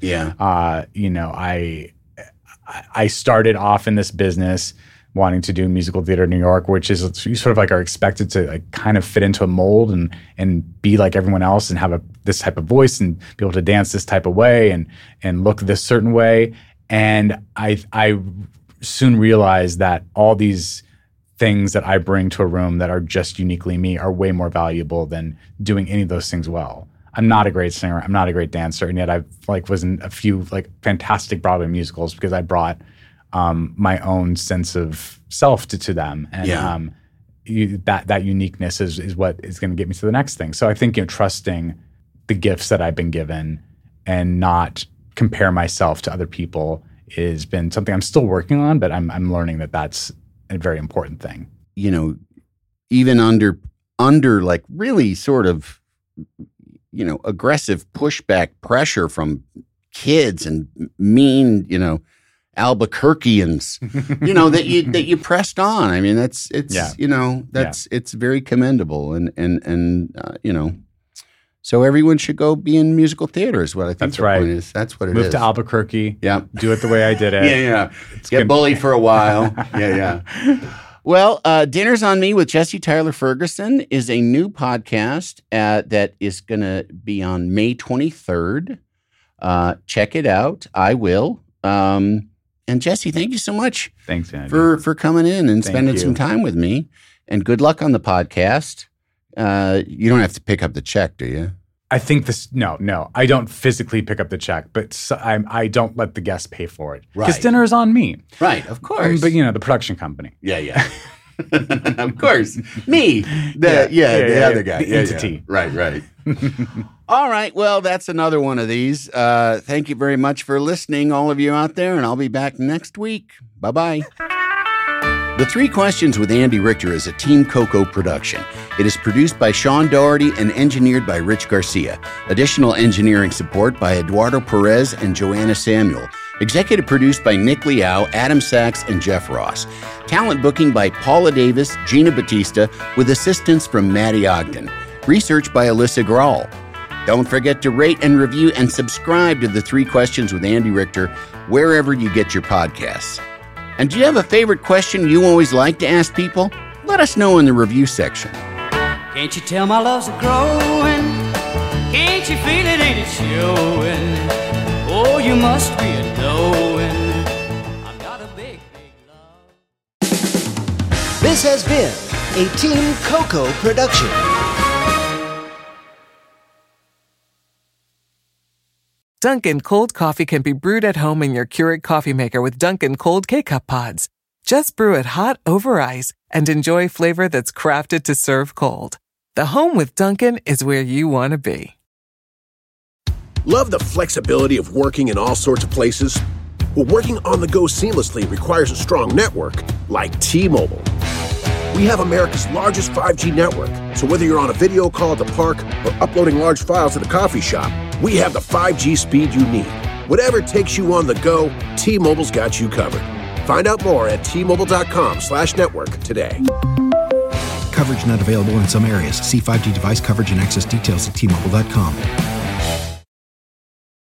I started off in this business wanting to do musical theater in New York, which is you sort of like are expected to like kind of fit into a mold and be like everyone else and have this type of voice and be able to dance this type of way and look this certain way. And I soon realized that all these things that I bring to a room that are just uniquely me are way more valuable than doing any of those things well. I'm not a great singer. I'm not a great dancer. And yet I was in a few like fantastic Broadway musicals because I brought my own sense of self to them. And that uniqueness is what is going to get me to the next thing. So I think, trusting the gifts that I've been given and not compare myself to other people has been something I'm still working on, but I'm learning that that's a very important thing. Even under like really sort of, aggressive pushback pressure from kids and mean, Albuquerqueans, that you pressed on. I mean, it's very commendable. And so everyone should go be in musical theater is what I think that's right. Point is. That's what it Move is. to Albuquerque. Yeah. Do it the way I did it. Yeah. Get bullied for a while. Yeah. Well, Dinner's on Me with Jesse Tyler Ferguson is a new podcast that is going to be on May 23rd. Check it out. I will. And Jesse, thank you so much. Thanks, Andy. For coming in and spending some time with me. And good luck on the podcast. You don't have to pick up the check, do you? I think no. I don't physically pick up the check, but I don't let the guests pay for it. Right. Because dinner is on me. Right, of course. But, the production company. Yeah. Of course. Me. The other guy. The entity. Yeah. Right. All right. Well, that's another one of these. Thank you very much for listening, all of you out there, and I'll be back next week. Bye-bye. The Three Questions with Andy Richter is a Team Coco production. It is produced by Sean Doherty and engineered by Rich Garcia. Additional engineering support by Eduardo Perez and Joanna Samuel. Executive produced by Nick Liao, Adam Sachs, and Jeff Ross. Talent booking by Paula Davis, Gina Batista, with assistance from Maddie Ogden. Research by Alyssa Grawl. Don't forget to rate and review and subscribe to the 3 Questions with Andy Richter wherever you get your podcasts. And do you have a favorite question you always like to ask people? Let us know in the review section. Can't you tell my love's a-growing? Can't you feel it, ain't it showing? Oh, you must be a-knowing I've got a big, big love. This has been a Team Coco production. Dunkin' cold coffee can be brewed at home in your Keurig coffee maker with Dunkin' cold K-Cup pods. Just brew it hot over ice and enjoy flavor that's crafted to serve cold. The home with Dunkin' is where you want to be. Love the flexibility of working in all sorts of places? Well, working on the go seamlessly requires a strong network like T-Mobile. We have America's largest 5G network, so whether you're on a video call at the park or uploading large files at a coffee shop, we have the 5G speed you need. Whatever takes you on the go, T-Mobile's got you covered. Find out more at T-Mobile.com/network today. Coverage not available in some areas. See 5G device coverage and access details at T-Mobile.com.